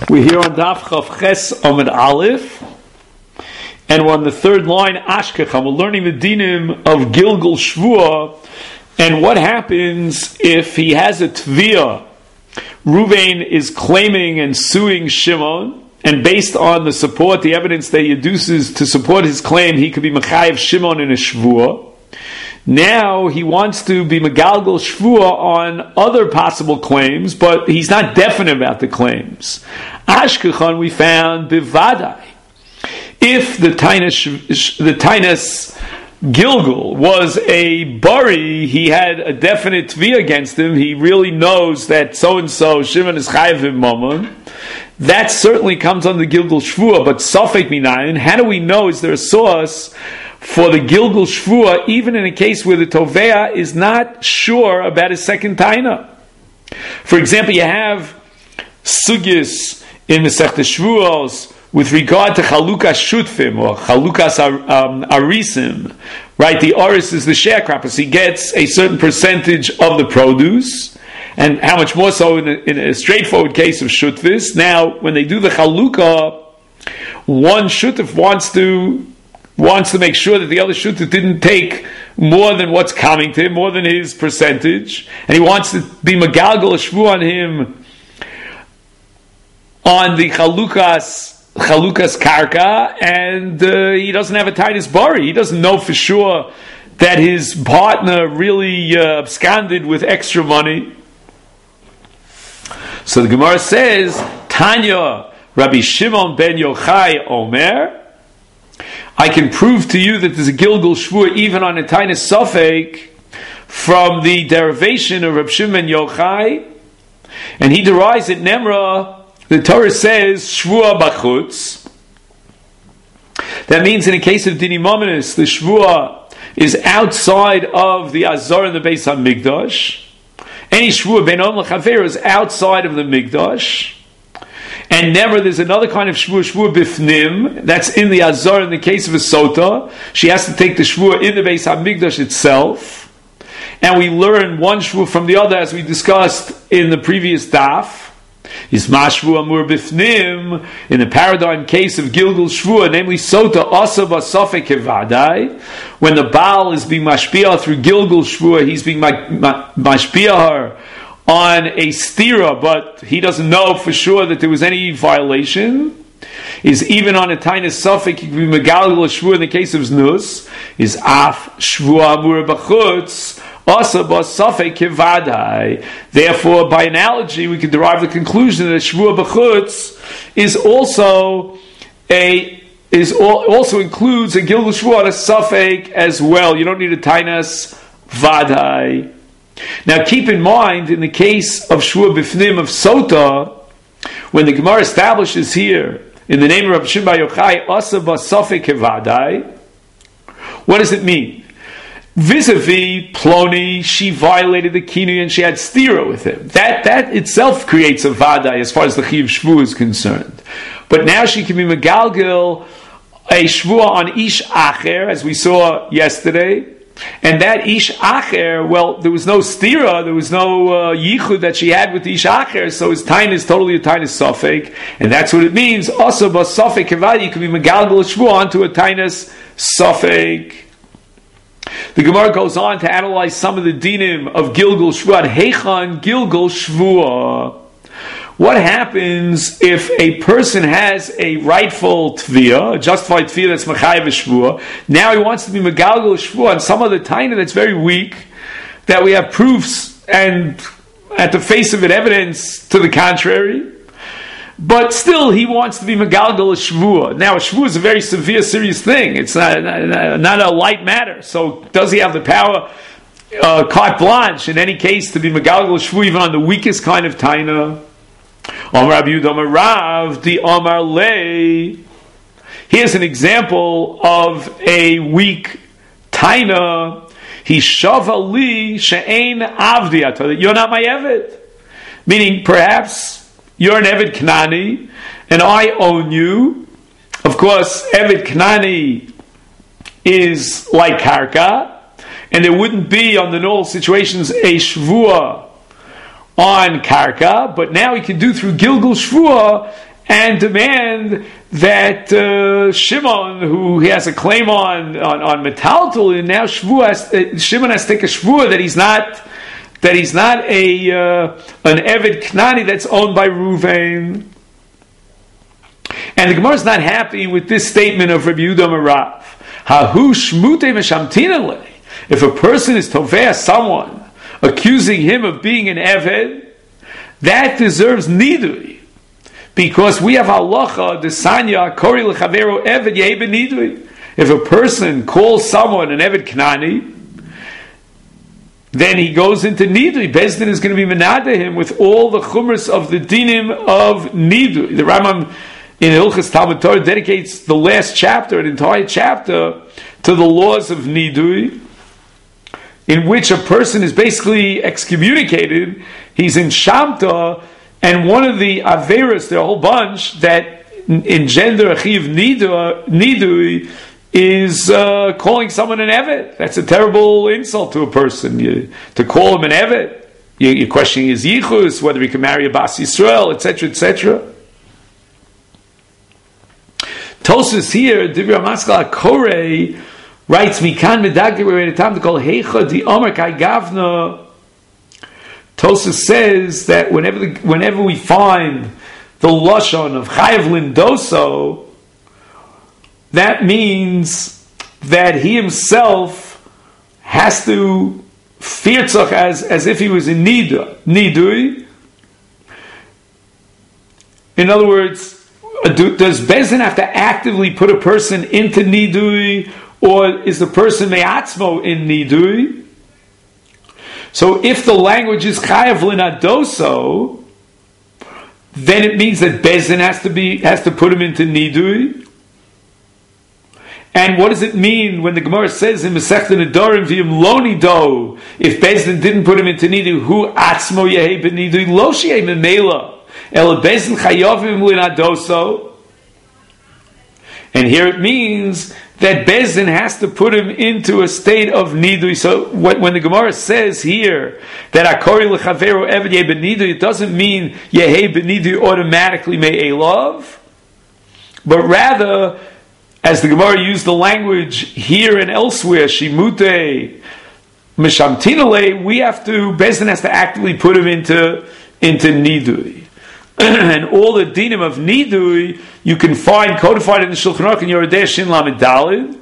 We're here on Daf Chav Ches Amud Aleph, and we're on the third line, Ashkecham. We're learning the dinim of Gilgul Shvua, and what happens if he has a tviyah. Ruvain is claiming and suing Shimon, and based on the support, the evidence that he adduces to support his claim, he could be Mechayev Shimon in a Shvua. Now he wants to be Megalgal Shvua on other possible claims, but he's not definite about the claims. Ashkechon we found Bivadai. If the Tainus Gilgul was a bari, he had a definite tviyah against him, he really knows that so-and-so, Shimon is chayav in Mammon, that certainly comes on the Gilgul Shvua, but Safek Minayin, how do we know, is there a source for the Gilgul Shvua, even in a case where the Tovea is not sure about his second Taina? For example, you have Sugis in the Masechta Shvuos with regard to Chalukas Shutfim or Chalukas Arisim, right? The Oris is the sharecropper, so he gets a certain percentage of the produce, and how much more so in a straightforward case of Shutvis. Now, when they do the Chaluka, one Shutf wants to make sure that the other Shutf didn't take more than what's coming to him, more than his percentage, and he wants to be Megalgal Shvu on him on the Chalukas Karka, and he doesn't have a Tainus Bari. He doesn't know for sure that his partner really absconded with extra money. So the Gemara says, Tanya, Rabbi Shimon ben Yochai Omer, I can prove to you that there's a Gilgul Shvua even on a Tainus Safek from the derivation of Rabbi Shimon ben Yochai, and he derives it Nemra. The Torah says Shvua Bachutz. That means in the case of Dini Mominus, the Shvua is outside of the Azor and the Beis HaMikdash. Any Shvua Ben Om L'Chaver is outside of the Mikdash. And never, there's another kind of Shvua Bifnim, that's in the Azor in the case of a Sota. She has to take the Shvua in the Beis HaMikdash itself. And we learn one Shvua from the other, as we discussed in the previous Daf. Is Mashvu Amur Bifnim in the paradigm case of Gilgul Shvua, namely Sota Asa Basafek Kevadai, when the Baal is being mashpia through Gilgul Shvua, he's being mashpia her on a stira, but he doesn't know for sure that there was any violation. Is even on a Tainus Safek, he could be Megalgal Shvua in the case of Znus. Is Af Shvua Amur Bachutz Therefore, by analogy, we can derive the conclusion that Shvua B'chutz also includes a Gilgul Shvua on a Safek as well. You don't need a Tainas Vadai. Now, keep in mind, in the case of Shvua B'fnim of Sota, when the Gemara establishes here in the name of Rabbi Shimon bar Yochai Asa B'Safek Vadai, what does it mean? Vis-a-vis Ploni, she violated the Kinui and she had stira with him. That itself creates a vadai as far as the Chiv Shvu is concerned. But now she can be Megalgil a Shvua on Ish Acher, as we saw yesterday. And that Ish Acher, well, there was no stira, there was no yichud that she had with Ish Acher, so his tain is totally a tainus safek, and that's what it means. Also, but safek kevadi, you can be Megalgil Shvua onto a tainus safek. The Gemara goes on to analyze some of the dinim of Gilgul Shvua. Heichan Gilgul Shvua. What happens if a person has a rightful tviyah, a justified tviyah that's Mechayev Shvua? Now he wants to be Megalgul Shvua on some other taina that's very weak, that we have proofs and at the face of it evidence to the contrary. But still, he wants to be Megalgal a Shvua. Now, a Shvua is a very severe, serious thing. It's not a light matter. So, does he have the power, carte blanche, in any case, to be Megalgal a Shvua, even on the weakest kind of taina? Omar Rabbi Yehuda Omar Rav, the Omar Lei. Here's an example of a weak taina. He shavali she'ein avdi ato, that you're not my Eved. Meaning, perhaps, you're an Eved Knani, and I own you. Of course, Eved Knani is like Karka, and there wouldn't be, on the normal situations, a Shvua on Karka, but now he can do through Gilgul Shvua and demand that Shimon, who he has a claim on metaltal, and now Shimon has to take a shvua that he's not an Eved Knani that's owned by Ruvain. And the Gemara is not happy with this statement of Rabbi Yehuda Marav. Hahu shmute meshamtinale. If a person is tovea someone, accusing him of being an Eved, that deserves nidui. Because we have halacha, desanya, kori lechavero Eved yehi benidui. If a person calls someone an Eved Knani, then he goes into nidui. Beis Din is going to be menada him with all the chumras of the dinim of nidui. The Rambam in Hilchas Talmud Torah dedicates the last chapter, an entire chapter, to the laws of nidui, in which a person is basically excommunicated. He's in Shamta, and one of the Averas, there are a whole bunch, that engender Achiv nidui, is calling someone an Evet. That's a terrible insult to a person. To call him an Evet. You're questioning his yichus, whether he can marry a Bas Yisrael, etc., etc. Tosfos here, Divrei Maskal HaKorei, writes, Mikan medagir time to call Heicha di Omer Kai Gavna. Tosfos says that whenever we find the lashon of Chayav Lindoso, that means that he himself has to firtzach as if he was in nidui. In other words, does Beis Din have to actively put a person into nidui, or is the person me'atzmo in nidui? So if the language is chayav linadoso, then it means that Beis Din has to put him into nidui. And what does it mean when the Gemara says in Masechta Nedarim v'im lo nido, if Beis Din didn't put him into nidui, hu atzmo yehei b'nidui lo sheyeh memela el Beis Din chayavim linadoso. And here it means that Beis Din has to put him into a state of nidui. So when the Gemara says here that akori lechavero eved yeh b'nidui, it doesn't mean yehei b'nidui automatically me'elav, but rather, as the Gemara used the language here and elsewhere, shimute mishamtinale, Beis Din has to actively put him into nidui. And all the dinim of nidui you can find codified in the Shulchan Aruch in Yoredei Shin Lamed Daled.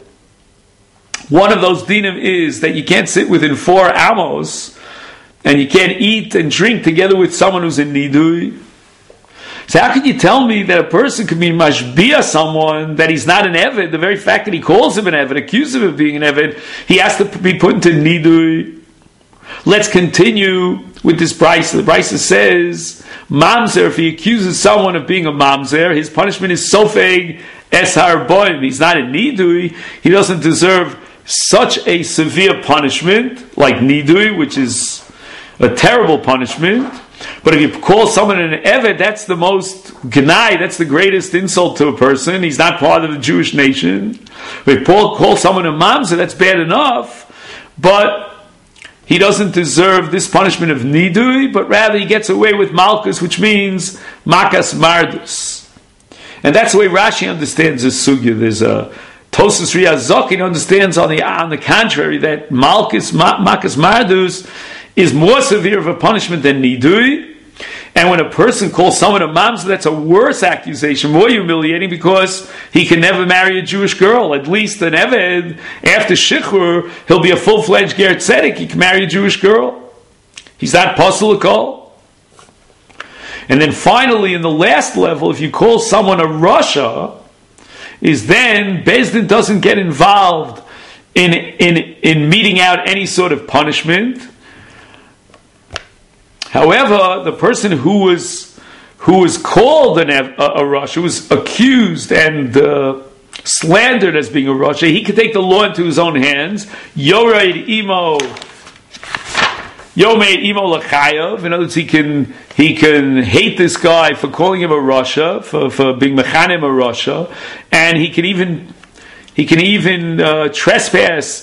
One of those dinim is that you can't sit within 4 amos, and you can't eat and drink together with someone who's in nidui. So how can you tell me that a person could be mashbia someone that he's not an Eved? The very fact that he calls him an Eved, accuses him of being an Eved, he has to be put into nidui. Let's continue with this brisa. The brisa says, mamzer, if he accuses someone of being a mamzer, his punishment is sofeg eshar boim. He's not a nidui. He doesn't deserve such a severe punishment like nidui, which is a terrible punishment. But if you call someone an Eved, that's the most gnai, that's the greatest insult to a person. He's not part of the Jewish nation. If you call someone a mamzer, that's bad enough, but he doesn't deserve this punishment of nidui, but rather he gets away with malchus, which means makas mardus. And that's the way Rashi understands this sugya. There's a Tosfos Riyah Zokin understands on the contrary that makas mardus is more severe of a punishment than nidui. And when a person calls someone a mamzer, that's a worse accusation, more humiliating, because he can never marry a Jewish girl. At least an Eved, after Shichur, he'll be a full-fledged Ger Tzedek. He can marry a Jewish girl. He's not Pasul L'Kol. And then finally, in the last level, if you call someone a Rasha, is then Beis Din doesn't get involved in meting out any sort of punishment. However, the person who was called a Rasha, who was accused and slandered as being a Rasha, he could take the law into his own hands. Yoreid imo lachayav. In other words, he can hate this guy for calling him a Rasha, for being mechanim a Rasha, and he can even trespass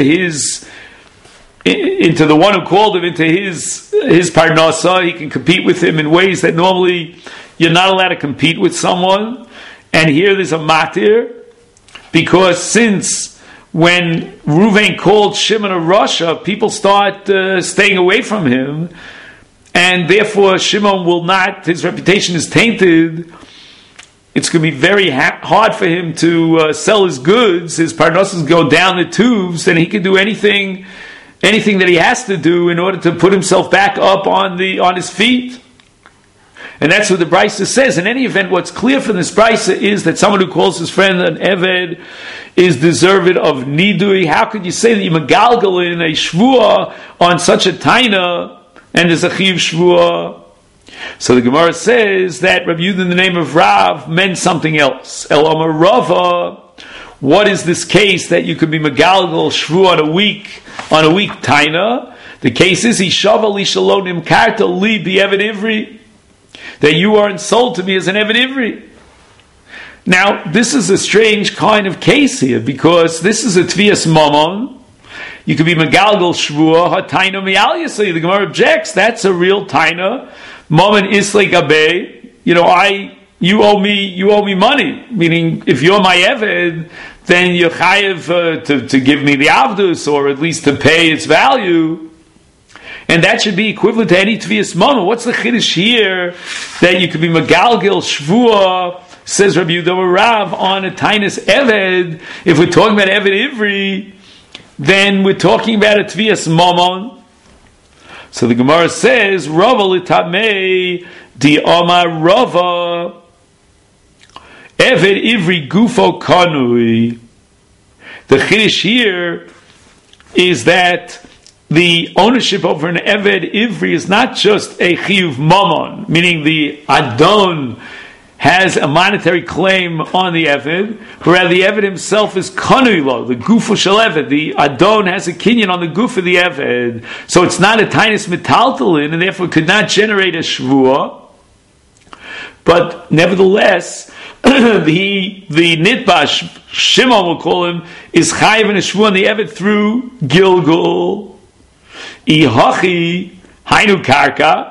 into the one who called him, into his parnasa. He can compete with him in ways that normally you're not allowed to compete with someone, and here there's a matir, because since when Reuven called Shimon a Rasha, people start staying away from him, and therefore Shimon will not, his reputation is tainted. It's going to be very hard for him to sell his goods. His parnosses go down the tubes, and he can do anything that he has to do in order to put himself back up on his feet. And that's what the Brisa says. In any event, what's clear from this Brisa is that someone who calls his friend an Eved is deserved of Nidui. How could you say that you megalgal in a Shvua on such a Taina, and there's a Chiv Shvua? So the Gemara says that Rabbi Yehuda in the name of Rav meant something else. El Omer Rava, what is this case that you could be megalgal Shvua on a week Taina? The case is, Ishava li shalonim karta li bi Eved Ivri, that you aren't sold to me as an Eved Ivri. Now, this is a strange kind of case here, because this is a Tvias Mamon. You could be Megalgal Shvua, HaTaina Mi'al Yisai. The Gemara objects, that's a real Taina. Mamon Islay Gabe. You owe me money. Meaning, if you're my Eved, then you're chayev to give me the Avdus, or at least to pay its value. And that should be equivalent to any Tvias Mamon. What's the Chiddush here that you could be Megalgal Shvua, says Rabbi Yehuda Rav, on a Tainus Eved? If we're talking about Eved Ivri, then we're talking about a Tvias Mamon. So the Gemara says, Rava litamei di Omar Rava Eved Ivri Gufo Kanui. The Chiddush here is that the ownership over an Eved Ivri is not just a Chiyuv Mamon, meaning the Adon has a monetary claim on the Eved, but rather the Eved himself is Kanuilo, the Gufa Shel Eved. The Adon has a kinyan on the Guf of the Eved. So it's not a Tainus Metaltalin, and therefore could not generate a Shvuah. But nevertheless, the Nitbash, Shimon will call him, is Chayiv and a Shvuah on the Eved through Gilgul. Ihachi Hainu Karka.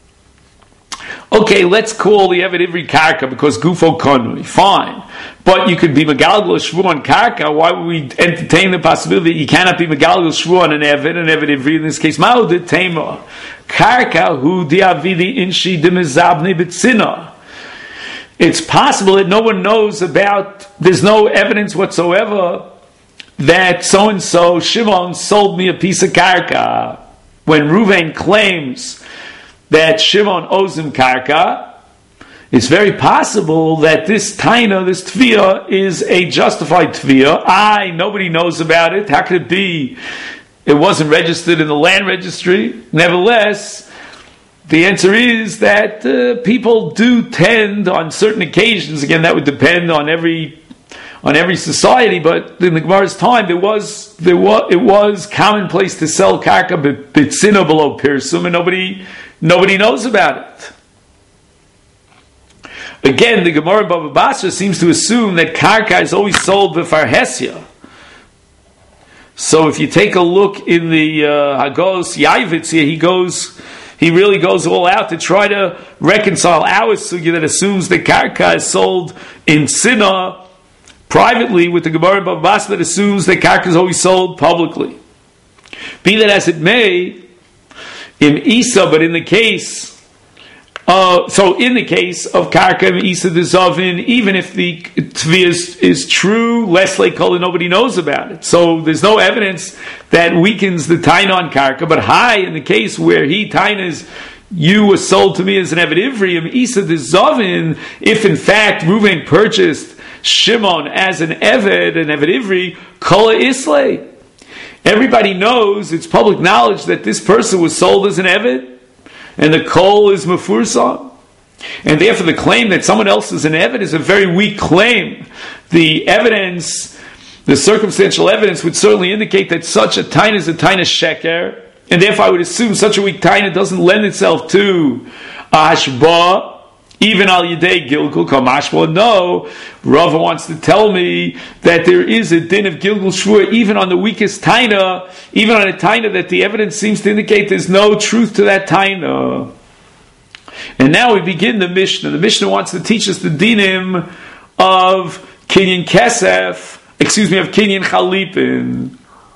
Okay, let's call the Eved Ivri Karka because Gufo Konui. Fine. But you could be Megalgal Shvu on Karka. Why would we entertain the possibility that you cannot be Megalgal Shvu on an Eved Ivri in this case? Ma'ud Tema. Karka hu diavidi inshi demizabni b'tzina. It's possible that no one knows about, there's no evidence whatsoever that so-and-so, Shimon, sold me a piece of karka. When Reuven claims that Shimon owes him karka, it's very possible that this taina, this tviyah, is a justified tviyah. Nobody knows about it. How could it be? It wasn't registered in the land registry. Nevertheless, the answer is that people do tend, on certain occasions, again, that would depend on every society, but in the Gemara's time, it was commonplace to sell karka b'tzina below pirsum, and nobody knows about it. Again, the Gemara Bava Basra seems to assume that karka is always sold b'farhesia. So if you take a look in the Hagos Yaivitz here, he really goes all out to try to reconcile our sugya that assumes that karka is sold in Sinah privately with the Gemara Bava Basra that assumes that karka is always sold publicly. Be that as it may, in Isa, but in the case, in the case of karka and Isa the Zavin, even if the tviyah is true, less like kol, nobody knows about it. So there's no evidence that weakens the taina on karka. But in the case where he tainas, you were sold to me as an Eved Ivri, Isa the Zavin, if in fact Reuven purchased Shimon as an Eved Ivri, Kola Islay. Everybody knows, it's public knowledge that this person was sold as an Eved, and the Kol is Mefursan. And therefore the claim that someone else is an Eved is a very weak claim. The evidence, the circumstantial evidence would certainly indicate that such a taina is a taina sheker, and therefore I would assume such a weak taina doesn't lend itself to Ashba, even al yidei Gilgul kamashma. No, Rava wants to tell me that there is a din of Gilgul Shvua even on the weakest taina, even on a taina that the evidence seems to indicate there's no truth to that taina. And now we begin the Mishnah. The Mishnah wants to teach us the dinim of Kinyan Kesef, of Kinyan Chalipin.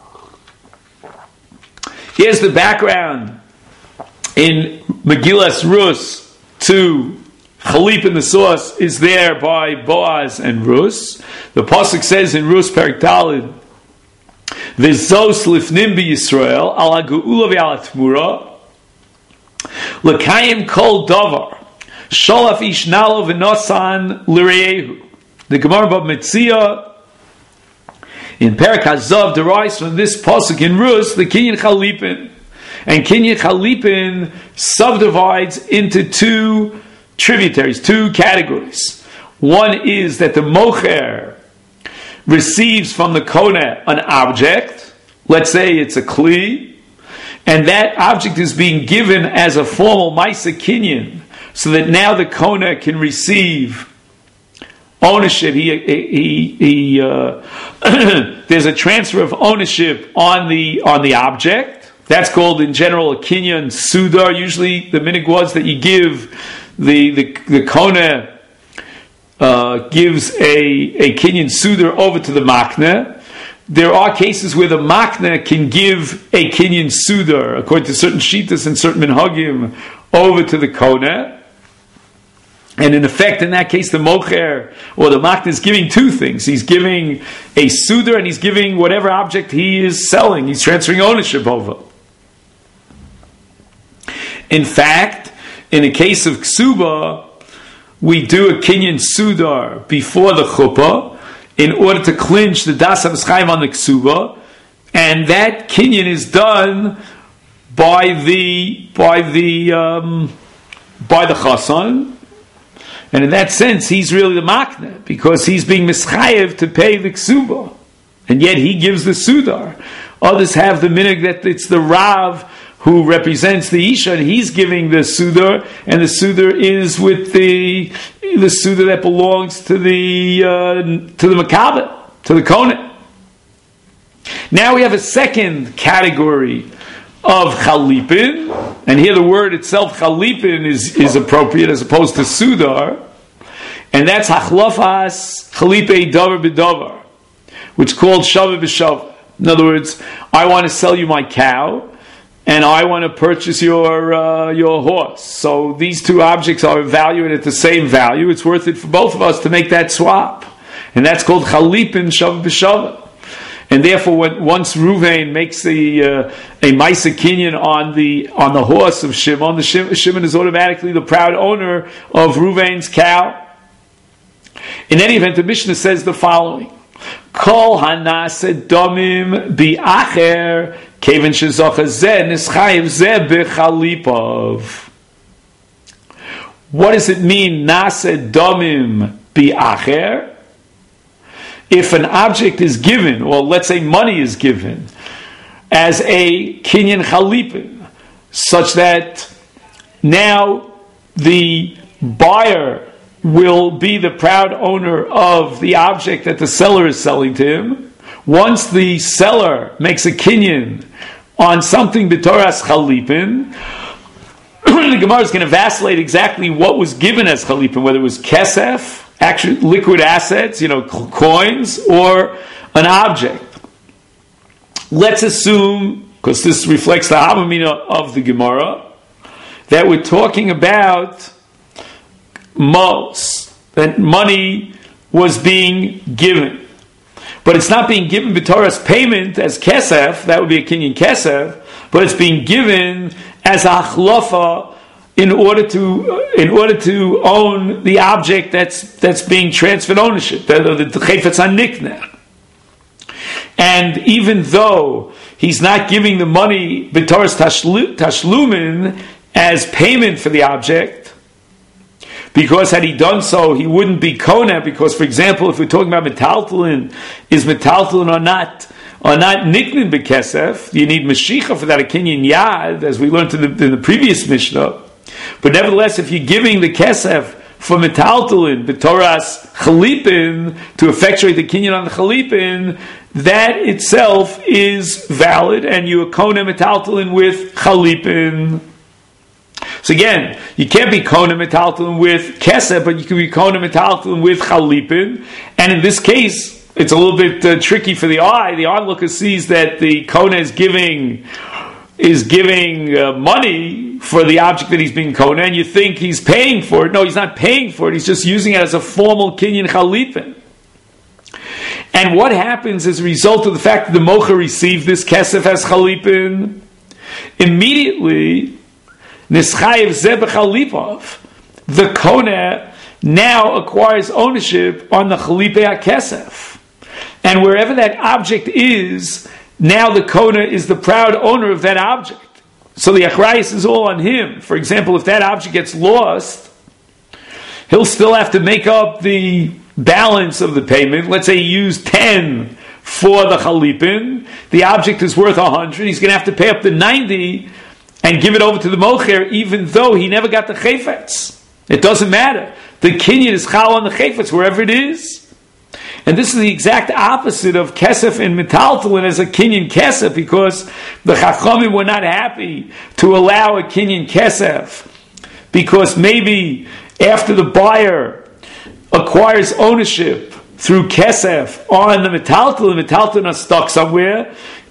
Here's the background in Megillas Rus to Chalipin, the source is there by Boaz and Rus. The pasuk says in Rus Perek Daled, "V'zos lifnim b'Yisrael al ha'geula v'al ha'tmura l'kayim kol davar sholaf ish nalo v'nosan l'reyehu." The Gemara Bava Metzia in Perek Hazav derives from this pasuk in Rus the Kinyan Chalipin, and Kinyan Chalipin subdivides into two tributaries, two categories. One is that the mocher receives from the koneh an object, let's say it's a kli, and that object is being given as a formal maisa kinyan, so that now the koneh can receive ownership. There's a transfer of ownership on the object. That's called in general a kinyan sudar. Usually the minhag was that you give the koneh gives a kinyan sudar over to the makneh. There are cases where the makneh can give a kinyan sudar, according to certain shittas and certain minhagim, over to the koneh. And in effect, in that case, the mocher or the makneh is giving two things. He's giving a sudar and he's giving whatever object he is selling. He's transferring ownership over. In fact, in the case of ksuba, we do a kinyan sudar before the chuppah in order to clinch the das chaim on the ksuba, and that kinyan is done by the chasan, and in that sense, he's really the makneh because he's being mischayev to pay the ksuba, and yet he gives the sudar. Others have the minhag that it's the rav who represents the Isha, and he's giving the sudar, and the sudar is with the sudar that belongs to the makabeh, to the kohen. Now we have a second category of chalipin, and here the word itself chalipin is appropriate as opposed to sudar, and that's hachlafas chalipei davar b'davar, which is called shavah b'shavah. In other words, I want to sell you my cow, and I want to purchase your horse. So these two objects are valued at the same value. It's worth it for both of us to make that swap, and that's called chalipin shavah b'shavah. And therefore, once Ruvain makes a maisa kinyan on the horse of Shimon, Shimon is automatically the proud owner of Ruvain's cow. In any event, the Mishnah says the following: Kol hanase domim bi'acher keven shezocha zeh nischayev zeh b'chalipav. What does it mean, nase domim bi'acher? If an object is given, or let's say money is given, as a kinyan chalipin, such that now the buyer will be the proud owner of the object that the seller is selling to him. Once the seller makes a kinyan on something b'toras chalipin, the Gemara is going to vacillate exactly what was given as chalipin, whether it was kesef, actually liquid assets, coins, or an object. Let's assume, because this reflects the Havamina of the Gemara, that we're talking about mos, that money was being given. But it's not being given b'toras payment as kesef, that would be a kinyan kesef, but it's being given as a achlafa in order to own the object that's being transferred ownership, the chayfetz hanikneh. And even though he's not giving the money b'toras tashlumin as payment for the object, because had he done so, he wouldn't be koneh. Because, for example, if we're talking about metaltalin, is metaltalin or not niknin b'kesef? You need mashicha for that, a kinyan yad, as we learned in the previous Mishnah. But nevertheless, if you're giving the kesef for metaltalin, b'toras chalipin, to effectuate the kinyan on the chalipin, that itself is valid, and you are koneh metaltalin with chalipin. So again, you can't be kona metaltalin with kesef, but you can be kona metaltalin with chalipin. And in this case, it's a little bit tricky for the eye. The onlooker sees that the kona is giving money for the object that he's being kona, and you think he's paying for it. No, he's not paying for it. He's just using it as a formal kinyan chalipin. And what happens as a result of the fact that the mocha received this kesef as chalipin? Immediately, nischayev zeh b'chalipov, the kona now acquires ownership on the chalipei hakesef. And wherever that object is, now the kona is the proud owner of that object. So the achrayus is all on him. For example, if that object gets lost, he'll still have to make up the balance of the payment. Let's say he used 10 for the chalipin. The object is worth 100. He's going to have to pay up the 90 and give it over to the mocher, even though he never got the chayfetz. It doesn't matter. The kinyan is chal on the chayfetz wherever it is. And this is the exact opposite of kesef and metaltalin as a kinyan kesef, because the chachamim were not happy to allow a kinyan kesef, because maybe after the buyer acquires ownership through kesef on the metaltalin are stuck somewhere.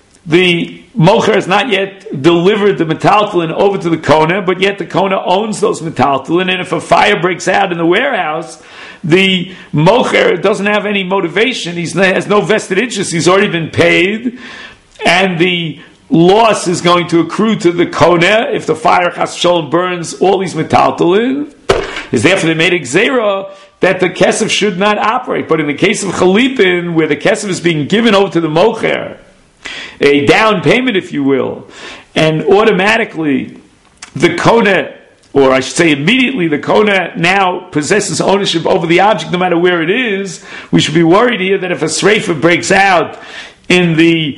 The mocher has not yet delivered the metaltalin over to the kona, but yet the kona owns those metaltalin, and if a fire breaks out in the warehouse, the mocher doesn't have any motivation. He has no vested interest. He's already been paid, and the loss is going to accrue to the kona if the fire chas v'sholom burns all these metaltalin. Is therefore they made a gzeira that the kesef should not operate. But in the case of chalipin, where the kesef is being given over to the mocher, a down payment, if you will, and automatically the kona, or I should say immediately, the kona now possesses ownership over the object no matter where it is, we should be worried here that if a sreifa breaks out in the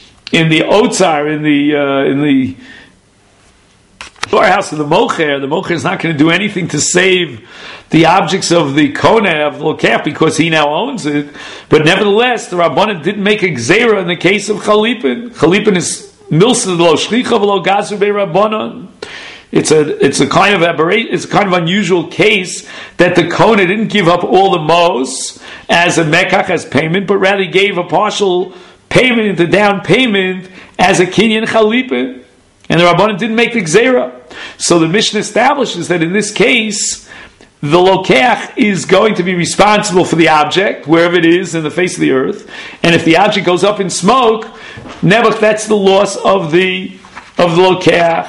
otzar, in the storehouse of the mocher is not going to do anything to save the objects of the kona, of the lokech, because he now owns it. But nevertheless, the Rabbanan didn't make a gzeira in the case of chalipin. Chalipin is milsa lo shlicha v'lo gazu be'Rabbanan. It's a kind of aberration. It's a kind of unusual case that the kona didn't give up all the mos as a mekach, as payment, but rather gave a partial payment, the down payment, as a kinyan chalipin. And the Rabbanan didn't make the gzeira. So the Mishnah establishes that in this case, the lokech is going to be responsible for the object, wherever it is in the face of the earth. And if the object goes up in smoke, never, that's the loss of the lokech.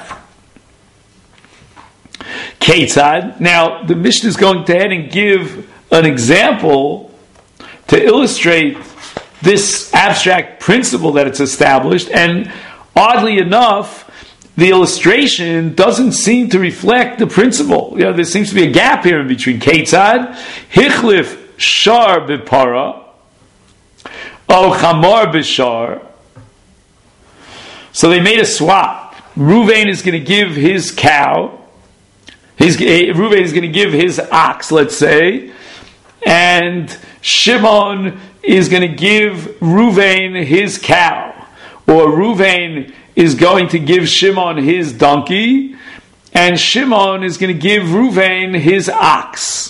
Ketzad. Now, the Mishnah is going to ahead and give an example to illustrate this abstract principle that it's established. And oddly enough, the illustration doesn't seem to reflect the principle. There seems to be a gap here in between. Ketzad, hichlif shar b'para, o chamor b'shar. So they made a swap. Ruvain is going to give his cow. Ruvain is going to give his ox, let's say, and Shimon is going to give Ruvain his cow, or Ruvain is going to give Shimon his donkey, and Shimon is going to give Ruvain his ox.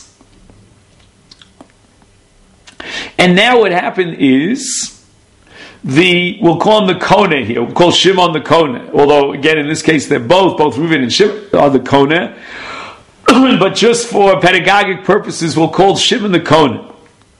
And now what happened is, we'll call him the Kona here, we'll call Shimon the Kona, although again in this case they're both Ruvain and Shimon are the Kona, but just for pedagogic purposes we'll call Shimon the Kona.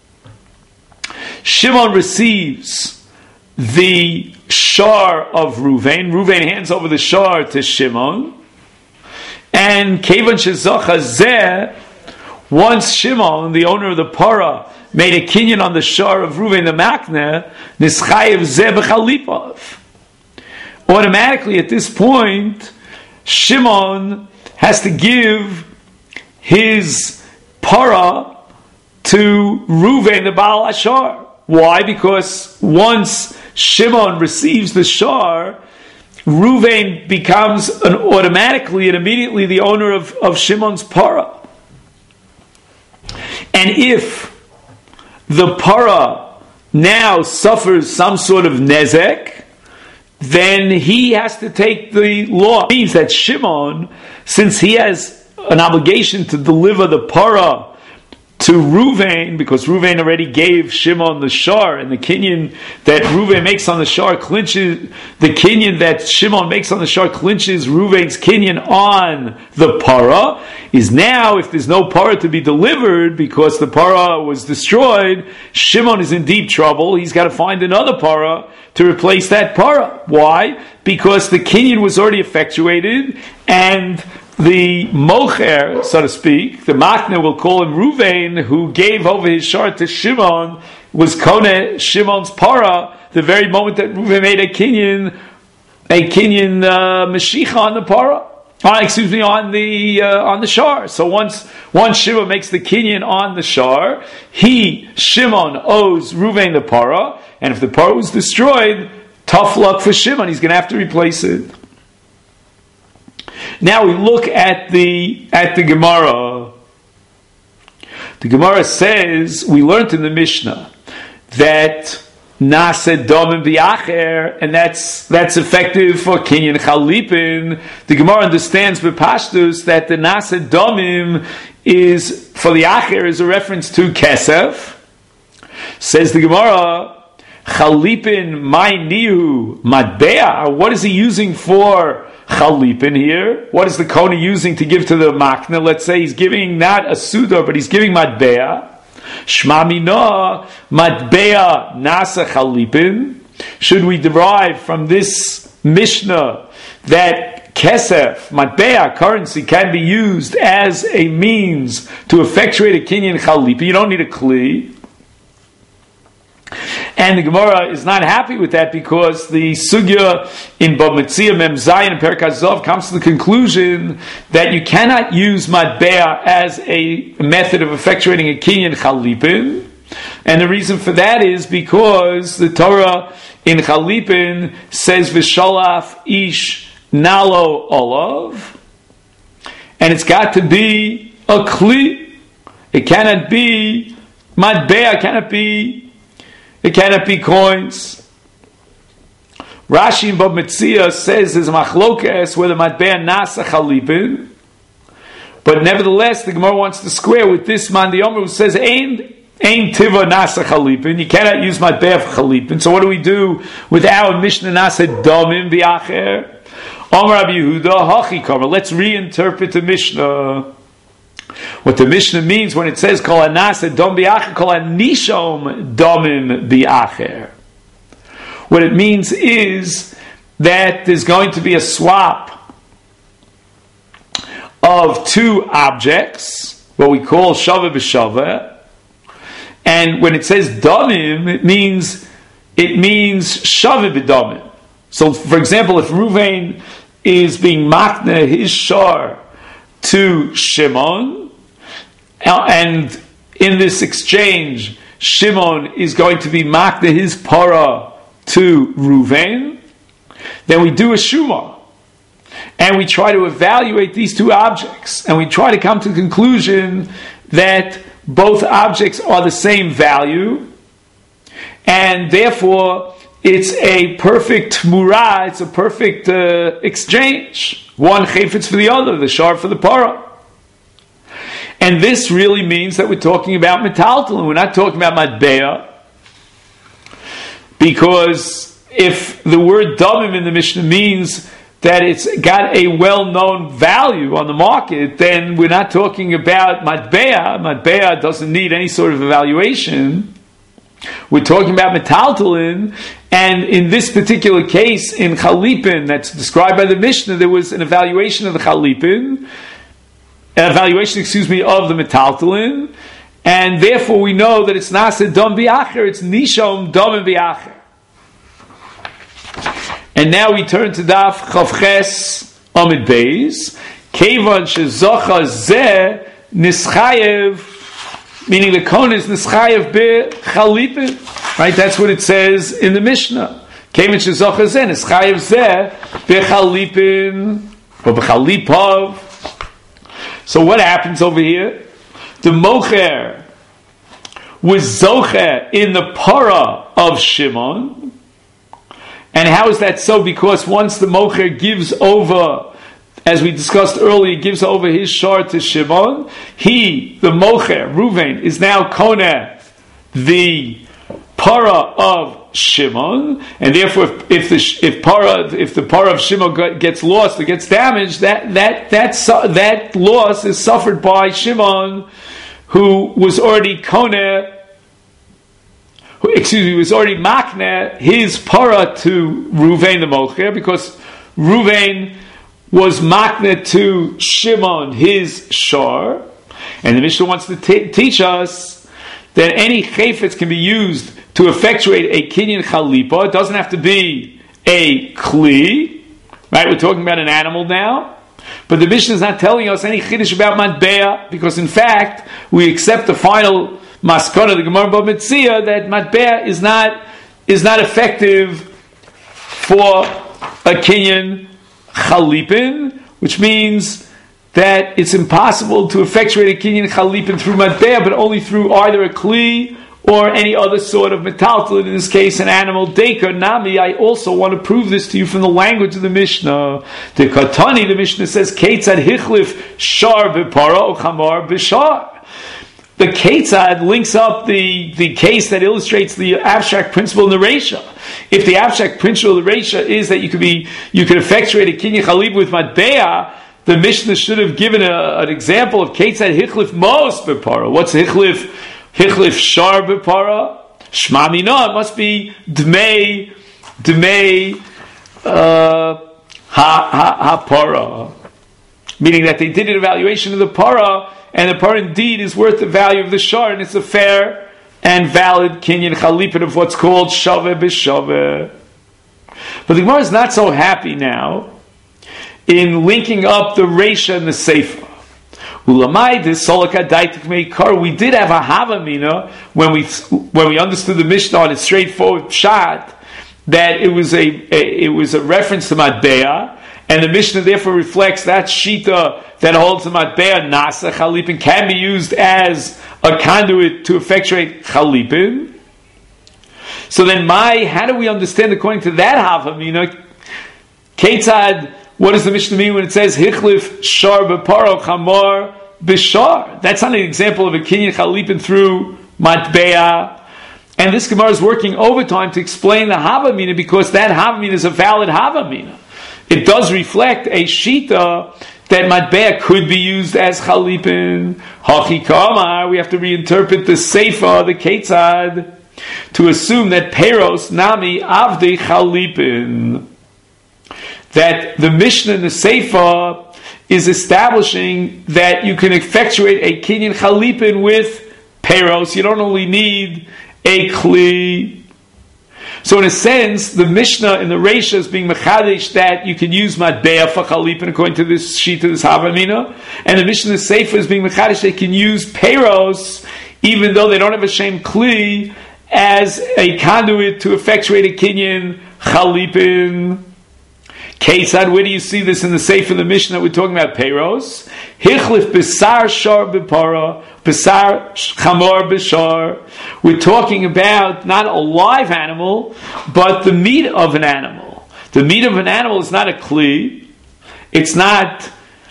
Shimon receives the shar of Ruvain. Ruvain hands over the shar to Shimon. And Kevan Shezacha Zeh, once Shimon, the owner of the para, made a kinyan on the shar of Ruvain the Makneh, Nischayev Zeh b'chalipov. Automatically at this point, Shimon has to give his para to Ruvain the Baal Ashar. Why? Because once Shimon receives the shar, Ruvain becomes automatically and immediately the owner of Shimon's para. And if the para now suffers some sort of nezek, then he has to take the law. It means that Shimon, since he has an obligation to deliver the parah to Ruvain, because Ruvain already gave Shimon the shar, and the kinyan that Ruvain makes on the shar clinches, the kinyan that Shimon makes on the shar clinches Ruvain's kinyan on the parah, is now, if there's no parah to be delivered because the parah was destroyed, Shimon is in deep trouble. He's got to find another parah to replace that parah. Why? Because the kinyan was already effectuated, and the mocher, so to speak, the makna, will call him Ruvain, who gave over his shar to Shimon, was koneh Shimon's para the very moment that Ruvain made a kinyan meshicha on the para. On the shar. So once Shimon makes the kinyan on the shar, Shimon owes Ruvain the para, and if the para was destroyed, tough luck for Shimon. He's going to have to replace it. Now we look at the Gemara. The Gemara says, we learned in the Mishnah that Nase Domim B'Acher, and that's effective for Kinyan Chalipin. The Gemara understands B'Pashtus that the Nase Domim is, for the Acher, is a reference to Kesef. Says the Gemara, Chalipin Mai Nihu Matbea. What is he using for Chalipin here? What is the Kona using to give to the Makna? Let's say he's giving not a Suda, but he's giving Matbea. Shma Mina Matbea Nasa Chalipin. Should we derive from this Mishnah that Kesef, Matbea, currency, can be used as a means to effectuate a Kinyan Chalipin? You don't need a Kli. And the Gemara is not happy with that because the Sugya in Bava Metzia Mem Zayin and Perek HaZov comes to the conclusion that you cannot use Matbea as a method of effectuating a Kinyan Chalipin. And the reason for that is because the Torah in Chalipin says V'sholaf ish nalo olav, and it's got to be a Kli. It cannot be Matbea, it cannot be coins. Rashi in Bava Metzia says there's a machlokes whether Matbea nasa Chalipin, but nevertheless the Gemara wants to square with this man the Omer who says Ein tiva nasa Chalipin. You cannot use Matbea for Chalipin. So what do we do with our Mishnah Nasa Domim B'Acher? Omer Rabbi Yehuda Hachi Kamer. Let's reinterpret the Mishnah. What the Mishnah means when it says Kol Anasa Dom B'Acher, Kol Anishom Domim B'Acher. What it means is that there's going to be a swap of two objects, what we call Shaveh B'Shaveh, and when it says Domim, it means Shaveh B'Domim. So, for example, if Ruvain is being makna his shar to Shimon, and in this exchange, Shimon is going to be makna his para to Ruvain, then we do a shuma, and we try to evaluate these two objects, and we try to come to the conclusion that both objects are the same value, and therefore it's a perfect murah, it's a perfect exchange. One chayfetz for the other, the shar for the para. And this really means that we're talking about metaltalin. We're not talking about matbea. Because if the word damim in the Mishnah means that it's got a well-known value on the market, then we're not talking about matbea. Matbea doesn't need any sort of evaluation. We're talking about metaltalin, and in this particular case, in Chalipin, that's described by the Mishnah, there was an evaluation of the Chalipin, of the metaltalin, and therefore we know that it's Nasa Dom B'Acher, it's Nishom Dom B'Acher. And now we turn to Daf Chavches Amid Beis, Kevan Shezocha Zeh Nischayev, meaning the Kohen is Nischayev B'Chalipin, right? That's what it says in the Mishnah. Kevan Shezocha Zeh Nischayev Zeh B'Chalipin, or B'Chalipav. So what happens over here? The mocher was zocher in the para of Shimon, And how is that so? Because once the mocher gives over, as we discussed earlier, gives over his shar to Shimon, he, the mocher, Ruvain, is now koneh the para of Shimon, and therefore, if the para of Shimon gets lost or gets damaged, that loss is suffered by Shimon, who was already koneh. Was already makneh his para to Ruvain the mocher, because Ruvain was makneh to Shimon his shar, and the Mishnah wants to teach us that any chayfetz can be used to effectuate a kinyan chalipa. It doesn't have to be a kli, right? We're talking about an animal now, but the Mishnah is not telling us any chiddush about matbea, because in fact we accept the final maskana, the Gemara Bava Metzia, that matbea is not effective for a kinyan chalipin, which means that it's impossible to effectuate a kinyan chalipin through matbea, but only through either a kli or any other sort of metaltal, in this case an animal. Deika nami, I also want to prove this to you from the language of the Mishnah. The Katani, the Mishnah says, Keitzad hichlif shar b'para o chamar b'shar. The Ketzad links up the case that illustrates the abstract principle in the Reisha. If the abstract principle of the Reisha is that you could effectuate a kinyan chalip with matbea, the Mishnah should have given an example of Ketzad hichlif mos b'para. What's hichlif shar b'para? Shma mina, it must be dmei ha-para. Meaning that they did an evaluation of the para, and the para indeed is worth the value of the shar, and it's a fair and valid kinyan chalipin of what's called shaveh b'shaveh. But the Gemara is not so happy now in linking up the Reisha and the Seifa. We did have a havamina when we understood the Mishnah on its straightforward pshat that it was a reference to matbea. And the Mishnah therefore reflects that shita that holds the matbea nasa chalipin can be used as a conduit to effectuate chalipin. So then, how do we understand according to that havamina? Ketzad, what does the Mishnah mean when it says hichlif shar b'paro chamar b'shar? That's not an example of a kinyan chalipin through matbea. And this Gemara is working overtime to explain the havamina, because that havamina is a valid havamina. It does reflect a shita that matbea could be used as chalipin. Hachikama, we have to reinterpret the seifa, the ketzad, to assume that peros nami avdei chalipin. That the Mishnah in the seifa is establishing that you can effectuate a kinyan chalipin with peros. You don't only need a kli. So in a sense, the Mishnah in the Reisha is being mechadish that you can use matbea for chalipin according to this sheet of this havamina, and the Mishnah in the Seifa is being mechadish they can use peros even though they don't have a shem kli as a conduit to effectuate a kinyan chalipin. Ketzad, where do you see this in the Seifa of the Mishnah that we're talking about peros? Hichlif besar shar b'para, besar chamor b'shar. We're talking about not a live animal, but the meat of an animal. The meat of an animal is not a kli. It's not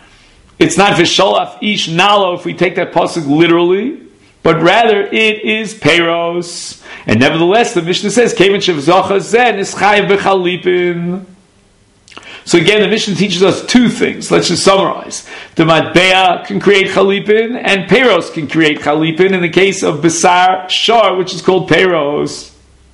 visholaf ish nalo if we take that pasuk literally, but rather it is peros. And nevertheless, the Mishnah says, Kevin shev zocha zeh nischayev b'chalipin. So again, the Mishnah teaches us two things. Let's just summarize. The matbea can create chalipin, and peros can create chalipin in the case of besar shar, which is called peros.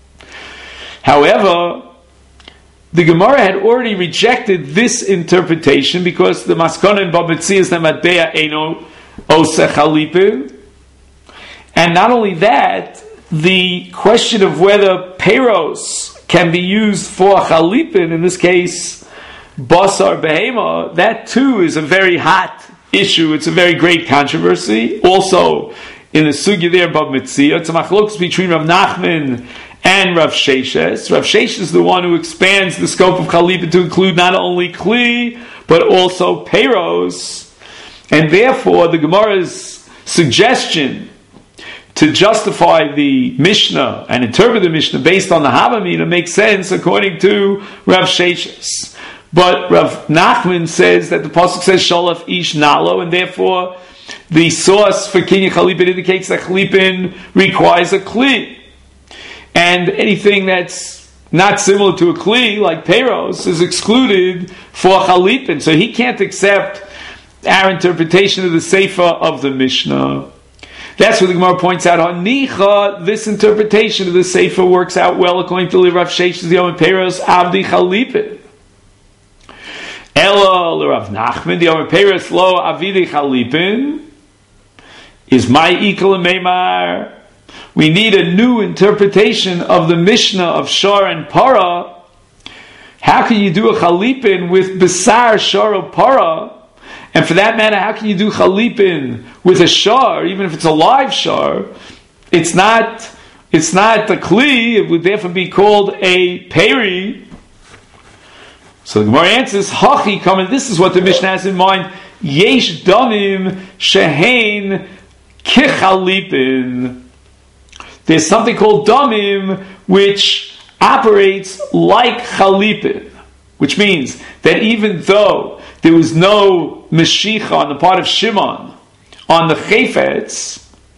However, the Gemara had already rejected this interpretation because the maskana in Bava Metzia is that matbea eino oseh chalipin. And not only that, the question of whether peros can be used for chalipin, in this case, basar behema, that too is a very hot issue. It's a very great controversy. Also, in the sugya there, Bava Metzia, it's a machlokus between Rav Nachman and Rav Sheshes. Rav Sheshes is the one who expands the scope of chalipin to include not only kli, but also peros. And therefore, the Gemara's suggestion to justify the Mishnah and interpret the Mishnah based on the Havamina makes sense according to Rav Sheshes. But Rav Nachman says that the pasuk says Sholaf Ish Nalo, and therefore the source for Kinyan Chalipin indicates that Chalipin requires a Kli. And anything that's not similar to a Kli, like Peros, is excluded for Chalipin. So he can't accept our interpretation of the Sefer of the Mishnah. That's what the Gemara points out. On Nicha, this interpretation of the Sefer works out well according to Rav Sheshes Yom Peros Avdi Chalipin. Ela Rav Nachman, the Yom Peros Lo Avdi Chalipin is my Ikal Meimar. We need a new interpretation of the Mishnah of Shor and Para. How can you do a Chalipin with Besar Shor or Para? And for that matter, how can you do Chalipin with a Shor, even if it's a live Shor? It's not a Kli, it would therefore be called a Peri. So the Gemara answers, Hachi, coming. This is what the Mishnah has in mind. Yesh Damim Shehein Kichalipin. There's something called Damim which operates like Chalipin, which means that even though there was no Meshicha on the part of Shimon on the Chayfetz,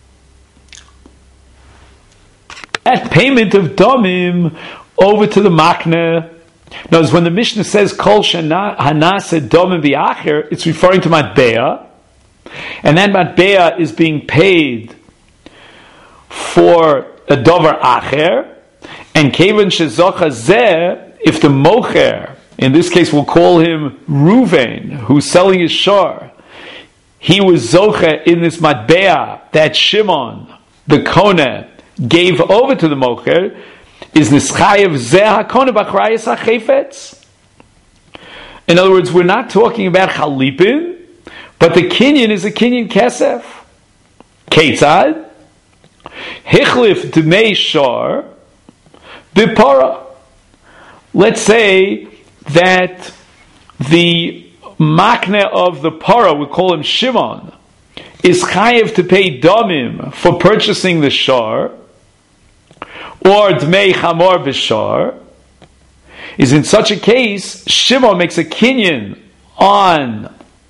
that payment of Damim over to the Makne. Notice when the Mishnah says Kol Hanase Damim V'Acher, it's referring to Matbeah, and that Matbeah is being paid for a Dover Acher, and Kevan Shezocha Zeh, if the Mocher, in this case we'll call him Ruvain, who's selling his shor, he was Zocha in this Matbeah that Shimon, the Kone, gave over to the Mocher, is Nischayev Zeh HaKone B'Achrayas HaChefetz. In other words, we're not talking about Chalipin, but the Kinyan is a Kinyan Kesef. Ketzad? Hichlif Dmei Shor B'Para. Let's say that the Makne of the Para, we call him Shimon, is Chayev to pay Damim for purchasing the Shor, or Dmei Chamor B'Shor, is in such a case, Shimon makes a Kinyan on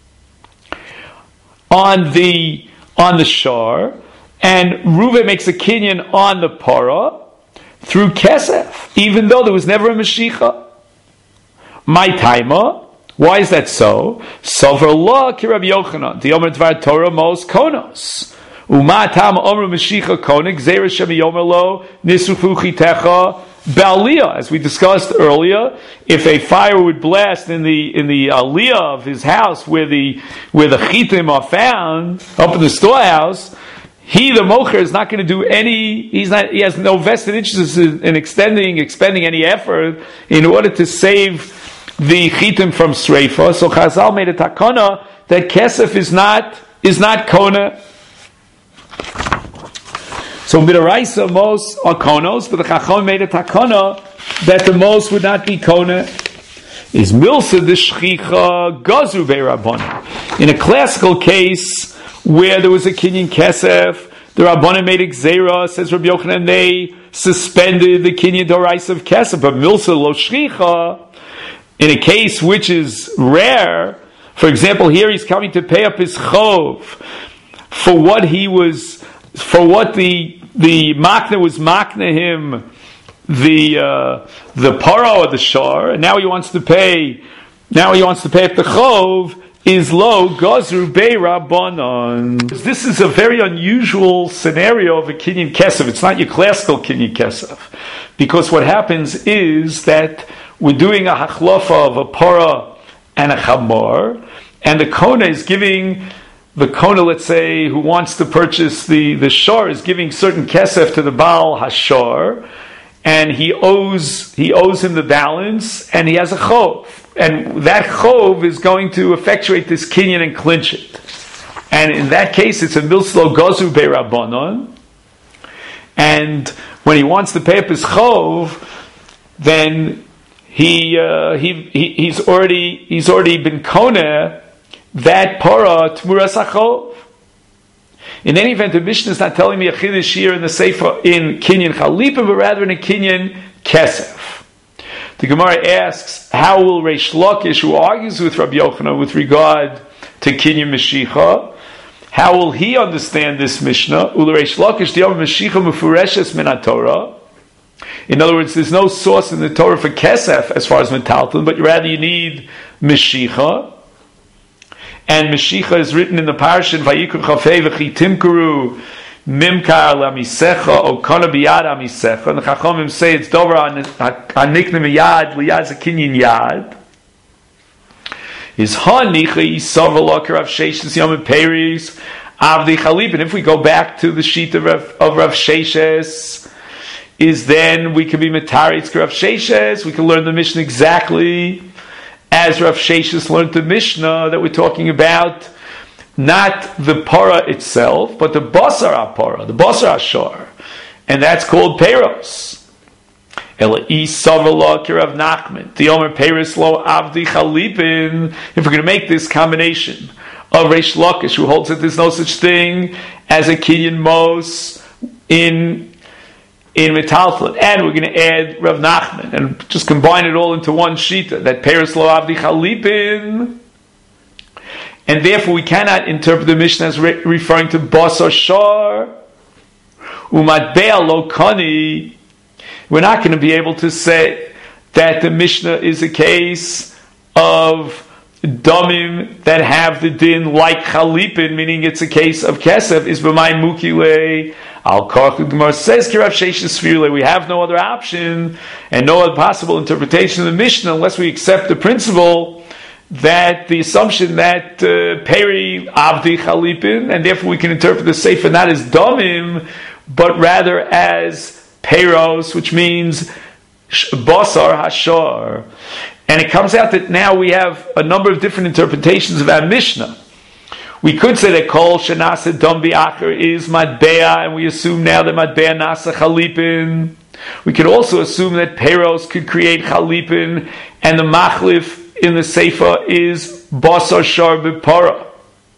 the Shor, and Reuven makes a Kinyan on the Para through Kesef, even though there was never a Mashiach. My Taima, why is that so? Sover La Ki Rabbi Yochanan, the Omer Dvar Torah Mos Konos. Uma Tam Omer Mashiach Konik Zera Shem Yomer Lo Nisrufu Chitecha Ba'aliyah. As we discussed earlier, if a fire would blast in the aliyah of his house where the chitim are found up in the storehouse, he, the mocher, is not going to do any. He has no vested interest in expending any effort in order to save the chitim from sreifa. So Chazal made a takana that kesef is not kona. So midaraisa most are konos, but the Chacham made a takana that the most would not be kona. Is milsa the shchicha gazu be'rabbanan. In a classical case where there was a kinyan kesef, the Rabbanan made a gzeira, says Rabbi Yochanan, they suspended the kinyan doraisa of kesef, but milsa lo shchicha, in a case which is rare, for example, here he's coming to pay up his chov for what the makna was makna him, the para or the shor, and now he wants to pay up the chov, is lo gazru be'rabbanan. This is a very unusual scenario of a kinyan kesef. It's not your classical kinyan kesef, because what happens is that we're doing a hachlofa of a para and a chamor, and the kona is giving the kona, let's say, who wants to purchase the shor, is giving certain kesef to the baal hashor, and he owes him the balance, and he has a chov. And that chov is going to effectuate this kinyan and clinch it. And in that case, it's a milslo gozu be'rabbanon. And when he wants to pay up his chov, then he's already been koneh that para tmuras hachov. In any event, the Mishnah is not telling me a chiddush here in the Sefer in Kinyan Chalipin, but rather in a Kinyan Kesef. The Gemara asks, how will Reish Lakish, who argues with Rabbi Yochanan with regard to Kinyan Meshicha, how will he understand this Mishnah? Reish Lakish, the Yom Meshicha Mefureshes min Torah. In other words, there's no source in the Torah for Kesef as far as Metalton, but rather you need Meshicha. And Meshicha is written in the Parsha, Vayikru Chafei V'chi Timkuru Mimkar Lamisecha Okana Biyad Amisecha. And the Chachamim say it's Dover on Nikne Yad, Liyad's a Kinyan Yad. Is Hanicha Yisav Rav Sheshes Yom Peris Avdi Chalipin. If we go back to the sheet of Rav Sheshes, is then we can be Metaritz Rav Sheshes, we can learn the Mishnah exactly as Rav Sheshes learned the Mishnah that we're talking about, not the para itself, but the basar para, the basar ashar, and that's called peros. Ela isavala kirav Nachman, the Omer peros lo avdi chalipin. If we're going to make this combination of Reish Lakish, who holds that there's no such thing as a Kinyan Mos in Metaltlin, and we're going to add Rav Nachman and just combine it all into one shita, that peros lo avdi chalipin. And therefore we cannot interpret the Mishnah as referring to basar shar, umatbea lo kani. We're not going to be able to say that the Mishnah is a case of damim that have the din like chalipin, meaning it's a case of kesef, is b'may mukile. Al Kach, the Gemara says, Kirav Sheshes Sfirle, we have no other option and no other possible interpretation of the Mishnah unless we accept the principle that the assumption that Peri Avdi Chalipin, and therefore we can interpret the Sefer not as Domim, but rather as Peros, which means Basar Hashar. And it comes out that now we have a number of different interpretations of our Mishnah. We could say that Kol Shenasa Dom Bi'acher is Matbea, and we assume now that Matbea Nasa Chalipin. We could also assume that Peros could create Chalipin, and the Machlif in the Sefer is Basar Shar B'Para.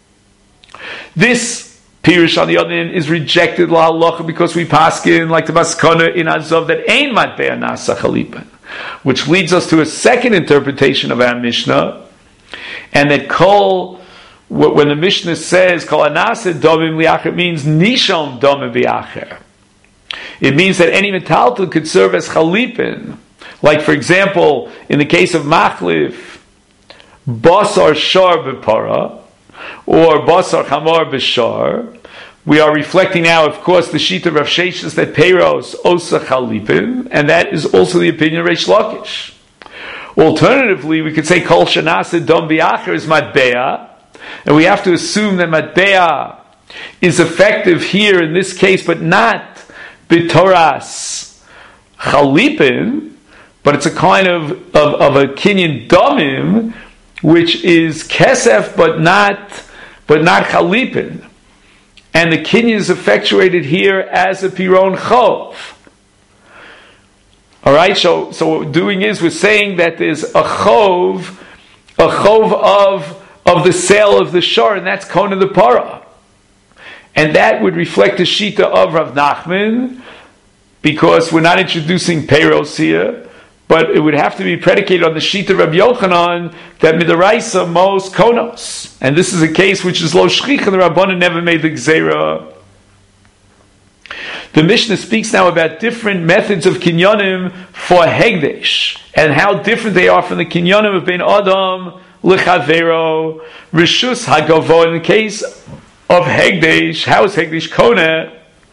This Pirush, on the other hand, is rejected La Halacha because we paskin like the Maskana in Azov that Ein Matbea Nasa Chalipin, which leads us to a second interpretation of our Mishnah, and that Kol, when the Mishnah says Kol Anasa Domim Liacher, it means Nishom Domim Biacher. It means that any metaltal could serve as Chalipin. Like, for example, in the case of Machlif, Basar Shar B'Para, or Basar Chamar B'Shar, we are reflecting now, of course, the sheet of Rav Sheshes that Peros Osa Chalipin, and that is also the opinion of Reish Lakish. Alternatively, we could say Kol Shanasa Dom Biacher is Matbea, and we have to assume that Matbea is effective here in this case, but not B'Toras Chalipin, but it's a kind of a Kinyan Domim, which is Kesef, but not Chalipin. And the Kinyan is effectuated here as a Piron Chov. Alright, so what we're doing is we're saying that there's a Chov of the sale of the Shor, and that's Kona the Para. And that would reflect the Shita of Rav Nachman, because we're not introducing Peros here, but it would have to be predicated on the sheet of Rabbi Yochanan that midaraisa mos konos, and this is a case which is lo shchich, and the Rabbanan never made the gzeira. The Mishnah speaks now about different methods of kinyonim for hegdesh, and how different they are from the kinyonim of ben adam lechavero rishus hagavo. In the case of hegdesh, how is hegdesh kona?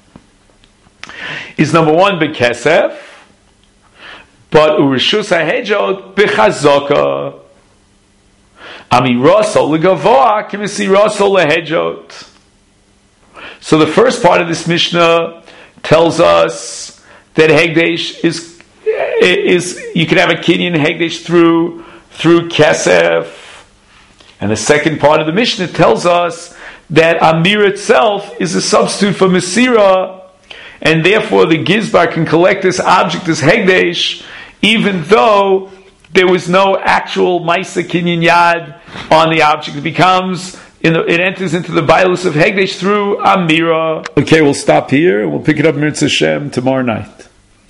Is number one bekesef, but urishus hahejot bechazaka. Amirasol legavoa kimisirasol lehejot. So the first part of this Mishnah tells us that hegdesh is you can have a kinyan hegdesh through kesef, and the second part of the Mishnah tells us that amir itself is a substitute for mesira, and therefore the gizbar can collect this object as hegdesh, even though there was no actual Maisa Kinyan Yad on the object. It becomes it enters into the Bailus of Hegdesh through Amira. Okay, we'll stop here and we'll pick it up Mirz Hashem tomorrow night.